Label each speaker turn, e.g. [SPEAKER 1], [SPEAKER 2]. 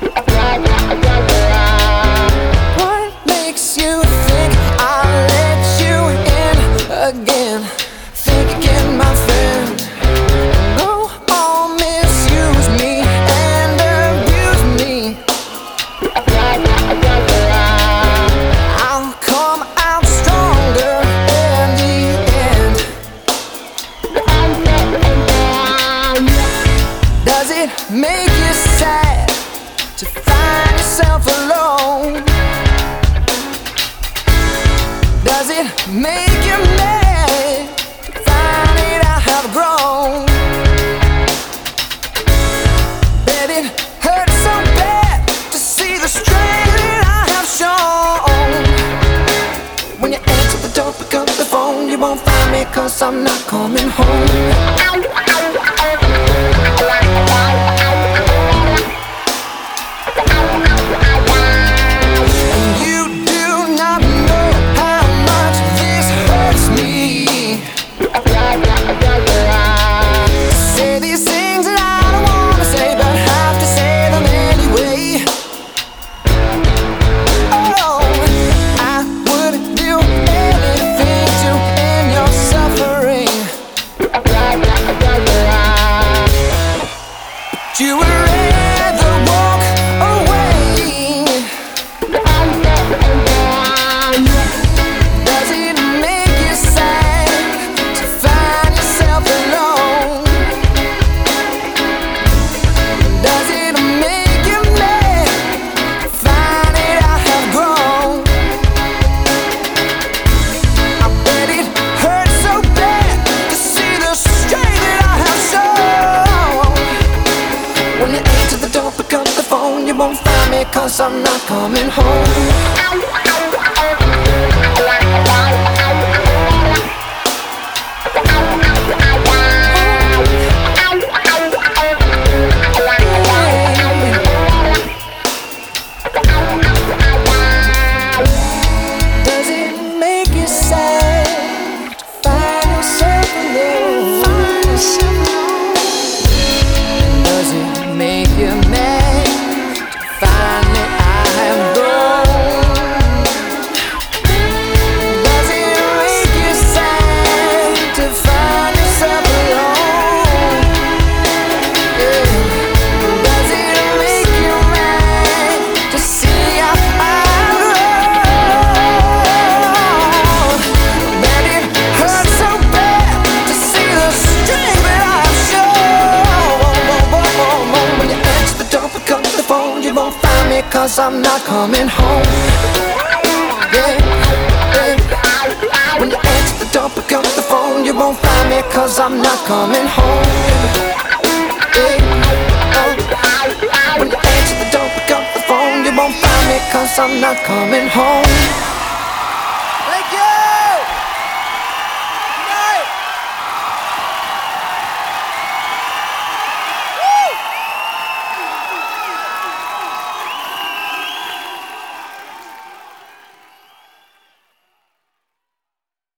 [SPEAKER 1] What makes you think I'll let you in again? Think again, my friend. No, I'll misuse me and abuse me. I'll come out stronger in the end. Does it make you sad to find yourself alone? Does it make you mad to find it I have grown? Bet it hurts so bad to see the strength that I have shown. When you answer the door, pick up the phone. You won't find me 'cause I'm not coming home. Say these things that I don't wanna say, but have to say them anyway. Oh, I would do anything to end your suffering, but you would rather walk away. Does it make you sad to find yourself alone? Does it make you mad to find it I have grown? I bet it hurts so bad to see the strength that I have shown. When you answer the door, pick up the phone. You won't find me 'cause I'm not coming home. Does it make you sad to find yourself alone? Does it make you mad to find that I have grown? Does it make you sad to find yourself alone? Yeah. Does it make you mad to see how I've grown? That it hurts so bad to see the strength that I've shown. When you answer the door, pick up the phone. You won't find me 'cause I'm not coming home. Yeah, yeah. When you answer the door, pick up the phone. You won't find me 'cause I'm not coming home. Yeah, oh. When you answer the door, pick up the phone. You won't find me 'cause I'm not coming home.